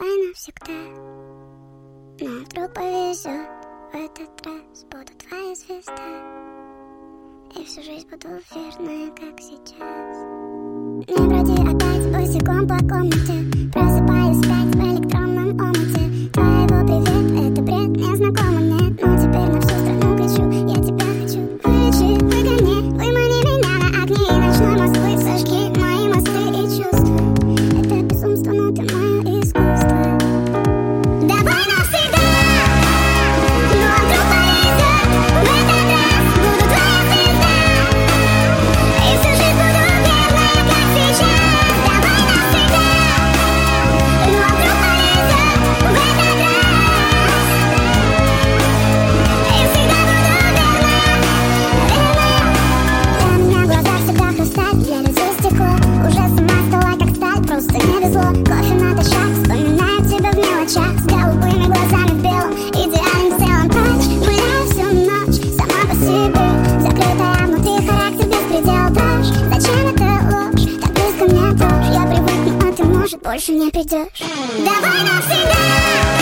давай навсегда. Но вдруг повезет, в этот раз буду твоя звезда. И всю жизнь буду верная, как сейчас. Не броди опять босиком по комнате, просыпаюсь опять в электронном омуте твоего привет, это бред, незнакомый мне. Но теперь на всю страну кричу, я тебя хочу. Вылечи, выгони, вымани меня на огни ночной Москвы, сожги мои мосты и чувства. Это безумство, но ты мое искусство. Давай навсегда, но вдруг повезет, в этот раз буду твоя звезда. И всю жизнь буду верная, как сейчас. Давай навсегда, но вдруг повезет, в этот раз. И всегда буду верная, верная. У меня в глазах всегда хрусталь, я везу стекло. Уже сама стала как сталь, просто не везло. Кофе натощак, вспоминаю тебя в мелочах. С голубыми глазами в белом, идеальным целом прочь. Гуляю всю ночь, сама по себе, закрытая внутри, характер без предела дрожь. Зачем это ложь, так близко мне дрожь. Я привыкну, а ты, может, больше не придешь. Давай навсегда.